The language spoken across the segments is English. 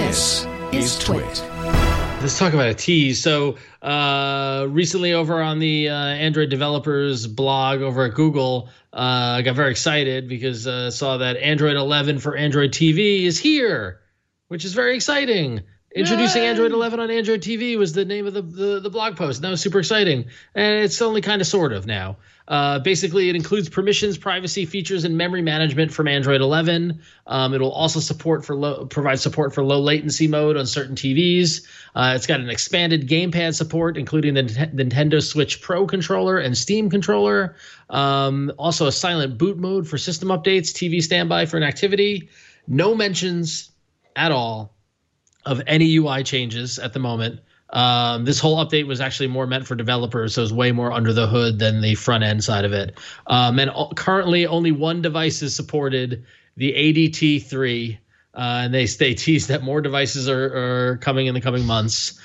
This is Twit. Let's talk about a tease. So recently over on the Android developers blog over at Google, I got very excited because I saw that Android 11 for Android TV is here, which is very exciting. Introducing Android 11 on Android TV was the name of the blog post. And that was super exciting. And it's only kind of sort of now. Basically, it includes permissions, privacy features, and memory management from Android 11. It'll also provide support for low latency mode on certain TVs. It's got an expanded gamepad support, including the Nintendo Switch Pro controller and Steam controller. Also a silent boot mode for system updates, TV standby for an activity. No mentions at all of any UI changes at the moment. This whole update was actually more meant for developers, so it's way more under the hood than the front end side of it. And currently only one device is supported, the ADT3, and they tease that more devices are coming in the coming months.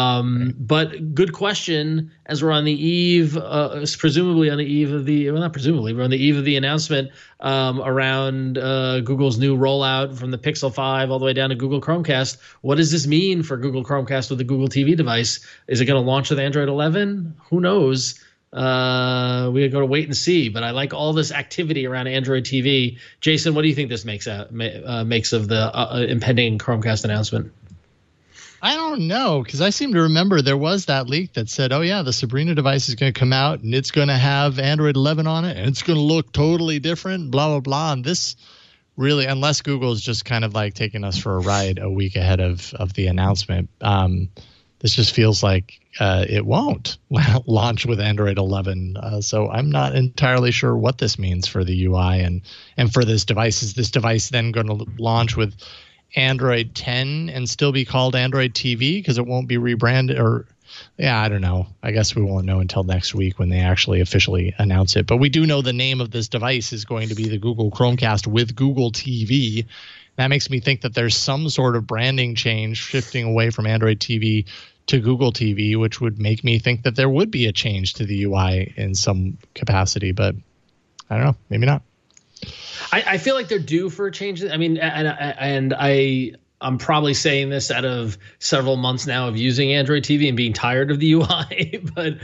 But good question, as we're on the eve, presumably on the eve of the, well, not presumably, we're on the eve of the announcement around Google's new rollout from the Pixel 5 all the way down to Google Chromecast. What does this mean for Google Chromecast with the Google TV device? Is it going to launch with Android 11? Who knows? We got to wait and see, but I like all this activity around Android TV. Jason, what do you think this makes of the impending Chromecast announcement? I don't know, because I seem to remember there was that leak that said, oh, yeah, the Sabrina device is going to come out and it's going to have Android 11 on it and it's going to look totally different, blah, blah, blah. And this really, unless Google is just kind of like taking us for a ride a week ahead of the announcement, this just feels like it won't launch with Android 11. So I'm not entirely sure what this means for the UI and for this device. Is this device then going to launch with Android 10 and still be called Android TV because it won't be rebranded? Or I don't know. I guess we won't know until next week when they actually officially announce it. But we do know the name of this device is going to be the Google Chromecast with Google TV. That makes me think that there's some sort of branding change shifting away from Android TV to Google TV, which would make me think that there would be a change to the UI in some capacity. But I don't know. Maybe not. I feel like they're due for a change. I mean, and I'm probably saying this out of several months now of using Android TV and being tired of the UI, but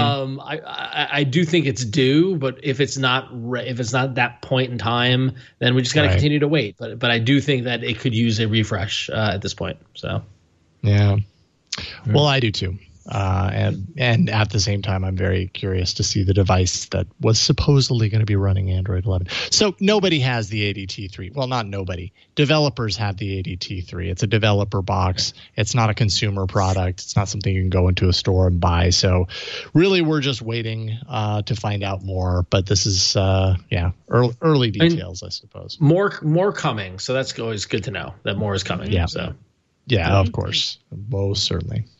I do think it's due. But if it's not that point in time, then we just got to continue to wait. But I do think that it could use a refresh at this point. So yeah, well, I do too. And at the same time, I'm very curious to see the device that was supposedly going to be running Android 11. So nobody has the ADT3. Well, not nobody. Developers have the ADT3. It's a developer box. It's not a consumer product. It's not something you can go into a store and buy. So really, we're just waiting to find out more. But this is, early details, I suppose. More coming. So that's always good to know that more is coming. Yeah. So. Yeah, of course. Most certainly.